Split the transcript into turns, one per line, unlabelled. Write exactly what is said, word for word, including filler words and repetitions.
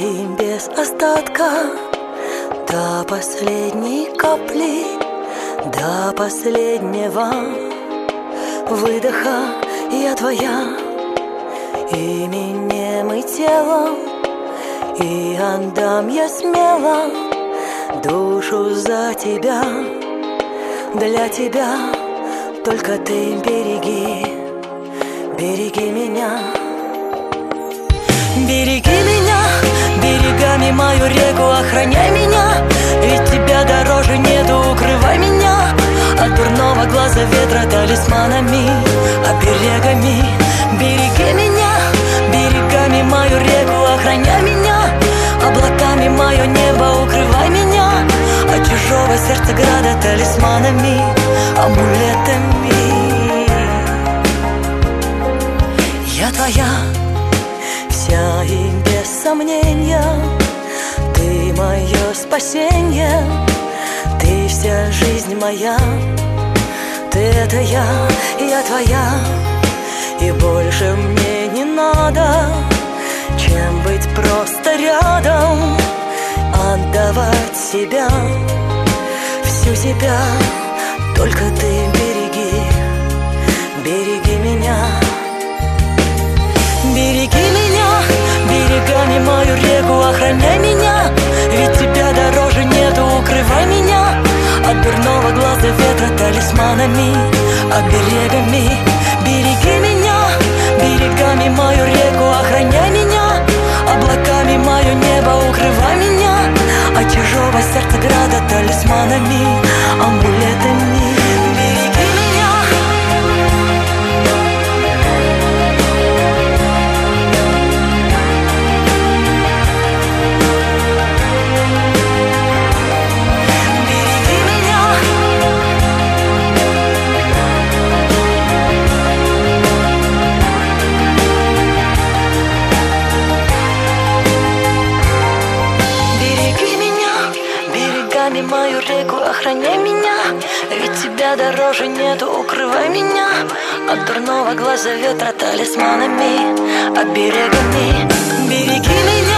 и без остатка, до последней капли, до последнего выдоха я твоя, именем и телом, и отдам я смело душу за тебя. Для тебя только ты береги, береги меня. Береги меня, берегами мою реку охраняй меня, ведь тебя дороже нету, укрывай меня от дурного глаза ветра талисманами, оберегами. Береги меня, берегами мою реку охраняй меня, облаками мое небо укрывай меня от чужого сердца града талисманами, амулетами. Я твоя вся и без сомнения, ты мое спасение, ты вся жизнь моя. Ты это я, я твоя, и больше мне не надо, чем быть просто рядом, отдавать себя, всю себя. Только ты береги, береги меня. Береги меня, берегами мою реку охраняй меня, ведь тебя дороже нету, укрывай меня от дурного глаза ветра талисманами, оберегами. Береги меня, берегами мою реку охраняй меня, облаками мое небо укрывай меня от чужого сердца града талисманами, амулетами. Береги меня. Мою реку охраняй меня, ведь тебя дороже нету, укрывай меня от дурного глаза ветра талисманами, оберегами. Береги меня.